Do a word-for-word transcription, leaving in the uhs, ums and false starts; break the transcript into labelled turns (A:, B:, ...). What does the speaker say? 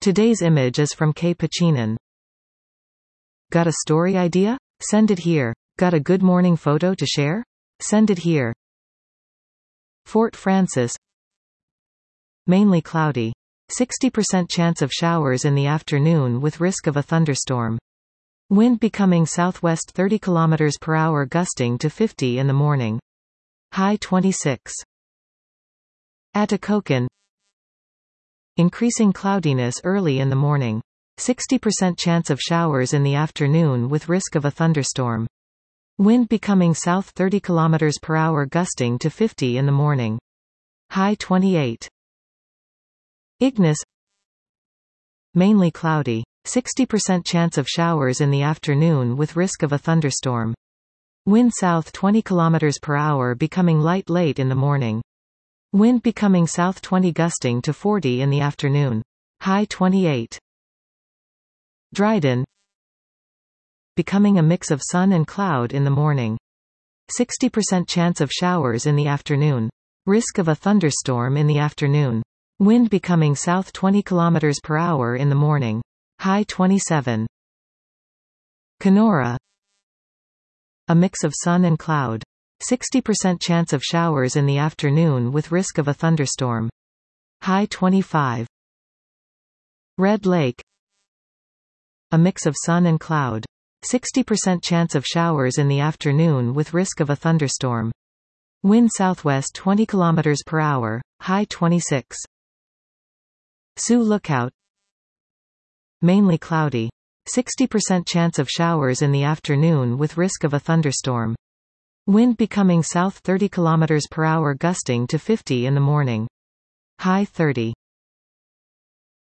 A: Today's image is from K. Pachinen. Got a story idea? Send it here. Got a good morning photo to share? Send it here. Fort Frances. Mainly cloudy. sixty percent chance of showers in the afternoon with risk of a thunderstorm. Wind becoming southwest thirty kilometers per hour gusting to fifty in the morning. High twenty-six. Atikokan. Increasing cloudiness early in the morning. sixty percent chance of showers in the afternoon with risk of a thunderstorm. Wind becoming south thirty kilometers per hour gusting to fifty in the morning. High twenty-eight. Ignis. Mainly cloudy. sixty percent chance of showers in the afternoon with risk of a thunderstorm. Wind south twenty kilometers per hour becoming light late in the morning. Wind becoming south twenty gusting to forty in the afternoon. High twenty-eight. Dryden. Becoming a mix of sun and cloud in the morning. sixty percent chance of showers in the afternoon. Risk of a thunderstorm in the afternoon. Wind becoming south twenty kilometers per hour in the morning. High twenty-seven. Kenora. A mix of sun and cloud. sixty percent chance of showers in the afternoon with risk of a thunderstorm. High twenty-five. Red Lake. A mix of sun and cloud. sixty percent chance of showers in the afternoon with risk of a thunderstorm. Wind southwest twenty kilometers per hour. High twenty-six. Sioux Lookout. Mainly cloudy. sixty percent chance of showers in the afternoon with risk of a thunderstorm. Wind becoming south thirty kilometers per hour gusting to fifty in the morning. High thirty.